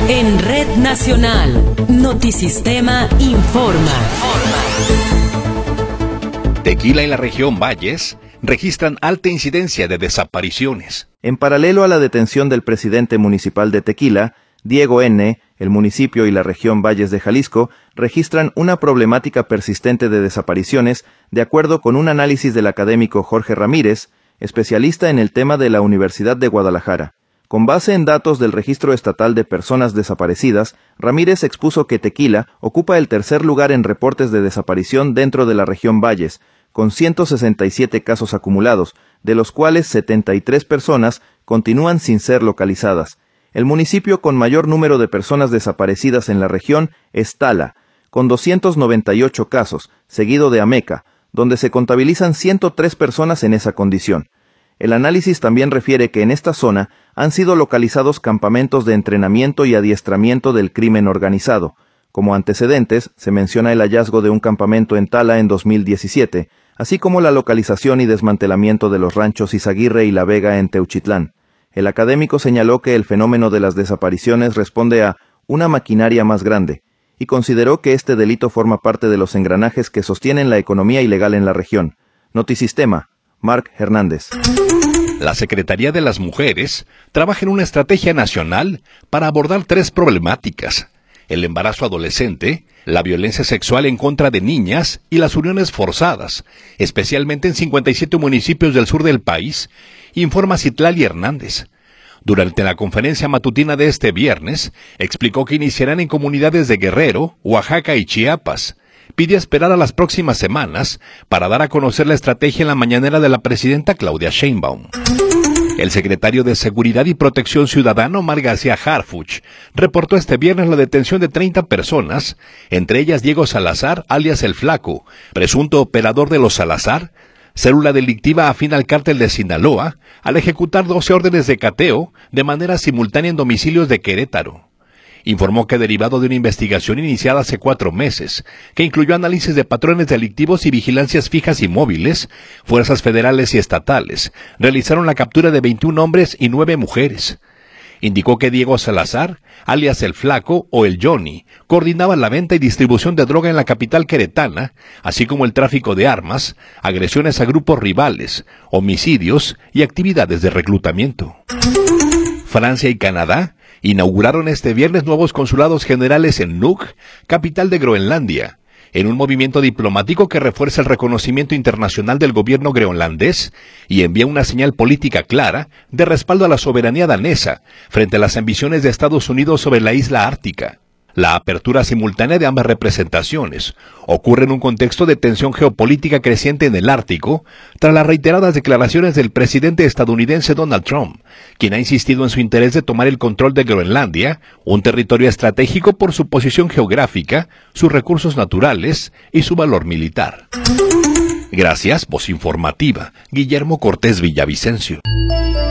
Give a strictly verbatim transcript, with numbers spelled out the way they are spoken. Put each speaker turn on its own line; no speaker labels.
En Red Nacional, Notisistema informa.
Tequila y la región Valles registran alta incidencia de desapariciones.
En paralelo a la detención del presidente municipal de Tequila, Diego N., el municipio y la región Valles de Jalisco registran una problemática persistente de desapariciones, de acuerdo con un análisis del académico Jorge Ramírez, especialista en el tema de la Universidad de Guadalajara. Con base en datos del Registro Estatal de Personas Desaparecidas, Ramírez expuso que Tequila ocupa el tercer lugar en reportes de desaparición dentro de la región Valles, con ciento sesenta y siete casos acumulados, de los cuales setenta y tres personas continúan sin ser localizadas. El municipio con mayor número de personas desaparecidas en la región es Tala, con doscientos noventa y ocho casos, seguido de Ameca, donde se contabilizan ciento tres personas en esa condición. El análisis también refiere que en esta zona han sido localizados campamentos de entrenamiento y adiestramiento del crimen organizado. Como antecedentes, se menciona el hallazgo de un campamento en Tala en dos mil diecisiete, así como la localización y desmantelamiento de los ranchos Izaguirre y La Vega en Teuchitlán. El académico señaló que el fenómeno de las desapariciones responde a una maquinaria más grande, y consideró que este delito forma parte de los engranajes que sostienen la economía ilegal en la región. Notisistema, Marc Hernández.
La Secretaría de las Mujeres trabaja en una estrategia nacional para abordar tres problemáticas: el embarazo adolescente, la violencia sexual en contra de niñas y las uniones forzadas, especialmente en cincuenta y siete municipios del sur del país, informa Citlali Hernández. Durante la conferencia matutina de este viernes, explicó que iniciarán en comunidades de Guerrero, Oaxaca y Chiapas. Pidió esperar a las próximas semanas para dar a conocer la estrategia en la mañanera de la presidenta Claudia Sheinbaum. El secretario de Seguridad y Protección Ciudadana, Omar García Harfuch, reportó este viernes la detención de treinta personas, entre ellas Diego Salazar, alias El Flaco, presunto operador de los Salazar, célula delictiva afín al cártel de Sinaloa, al ejecutar doce órdenes de cateo de manera simultánea en domicilios de Querétaro. Informó que derivado de una investigación iniciada hace cuatro meses, que incluyó análisis de patrones delictivos y vigilancias fijas y móviles, fuerzas federales y estatales realizaron la captura de veintiún hombres y nueve mujeres. Indicó que Diego Salazar, alias El Flaco o El Johnny, coordinaba la venta y distribución de droga en la capital queretana, así como el tráfico de armas, agresiones a grupos rivales, homicidios y actividades de reclutamiento. Francia y Canadá inauguraron este viernes nuevos consulados generales en Nuuk, capital de Groenlandia, en un movimiento diplomático que refuerza el reconocimiento internacional del gobierno groenlandés y envía una señal política clara de respaldo a la soberanía danesa frente a las ambiciones de Estados Unidos sobre la isla ártica. La apertura simultánea de ambas representaciones ocurre en un contexto de tensión geopolítica creciente en el Ártico, tras las reiteradas declaraciones del presidente estadounidense Donald Trump, quien ha insistido en su interés de tomar el control de Groenlandia, un territorio estratégico por su posición geográfica, sus recursos naturales y su valor militar. Gracias, voz informativa, Guillermo Cortés Villavicencio.